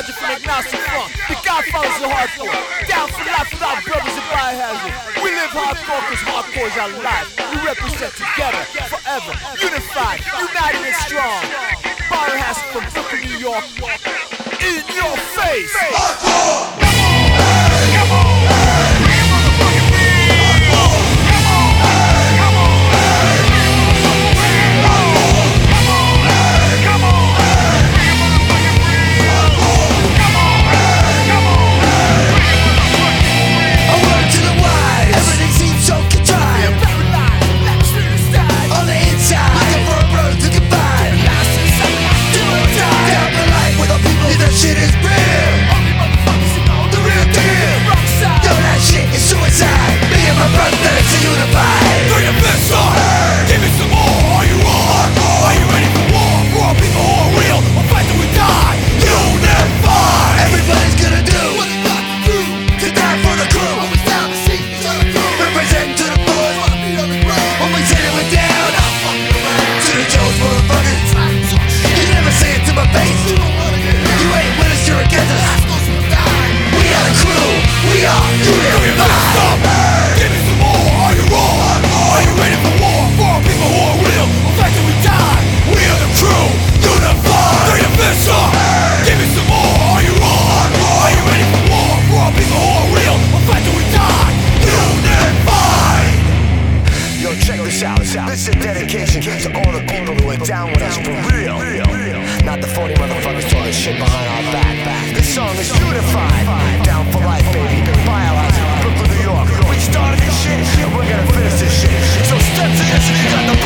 nostalgia from agnostic front. The Godfathers of hardcore. Down for life with our brothers in Biohazard. We live hardcore cause hardcore is our life. We represent together, forever, unified, united and strong. Biohazard from Brooklyn, New York. In your face. Hardcore! Come on! Shit is real. The real deal. Yo, that shit is suicide. Me and my brothers are unified. Throw your fists up. Give me some more. Are you on? Are you ready for war? For all people who are real, we'll fight till we die. Unified. Everybody's gonna do what they got to do to die for the crew. Always down to see each other through. Representing to the boys. When we say it, we're down. To the Joes, motherfuckers. You never say it to my face. You ain't with us, you're against us. We are the crew. We are unified. Give me some more. Are you on? Are you ready for war? For all people who are real, we'll fight till we die. We are the crew. Unified. Throw your fists up. Give me some more. Are you on? Are you ready for war? For all people who are real, we'll fight till we die. Unified. Yo, check this out. This is a dedication to all the people who are down with us for real. Not the phony motherfuckers talking shit behind our back. This song is unified. Down for life, baby. Biohazard, Brooklyn, New York. We started this shit, and we're gonna finish this shit. So step to this if you got the